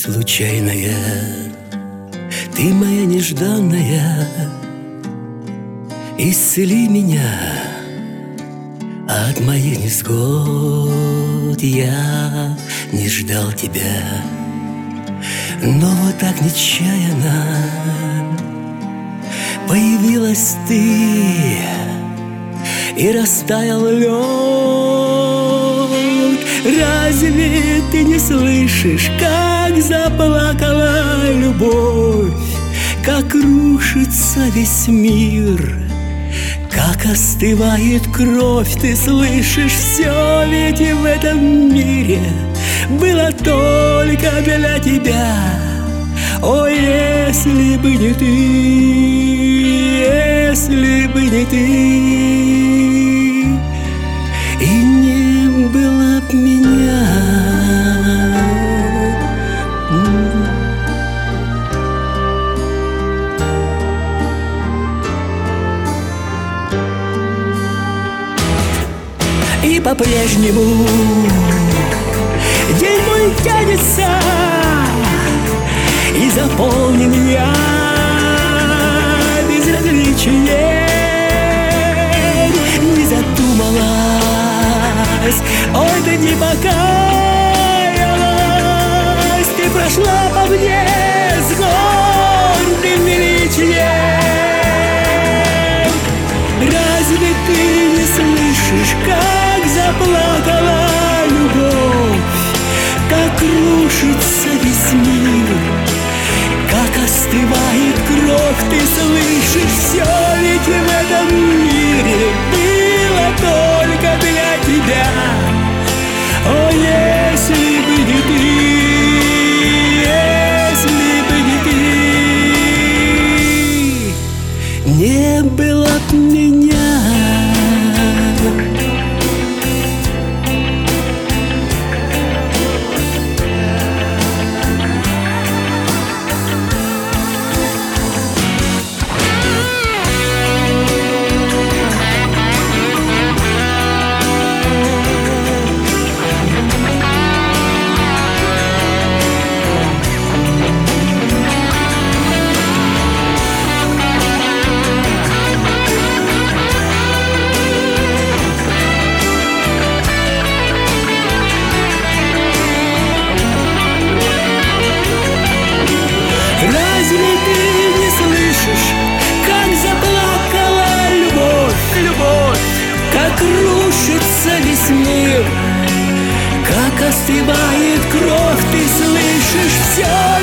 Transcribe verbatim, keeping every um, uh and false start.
случайная, ты моя нежданная. Исцели меня от моих невзгод. Я не ждал тебя, но вот так нечаянно появилась ты, и растаял лед. Разве ты не слышишь, как заплакала любовь, как рушится весь мир, как остывает кровь? Ты слышишь, все ведь и в этом мире было только для тебя. О, если бы не ты, если бы не ты, и не было б меня. И по-прежнему день мой тянется, и заполнен я безразличием. Не задумалась, ой, ты не покаялась, ты прошла по мне с гордым величием. Разве ты не слышишь, как заплакала любовь, как рушится весь мир, как остывает кровь? Ты слышишь, все ведь в этом мире было только для тебя. О, если бы не ты, если бы не ты, не было б меня. Разве ты не слышишь, как заплакала любовь, любовь, как рушится весь мир, как остывает кровь? Ты слышишь, все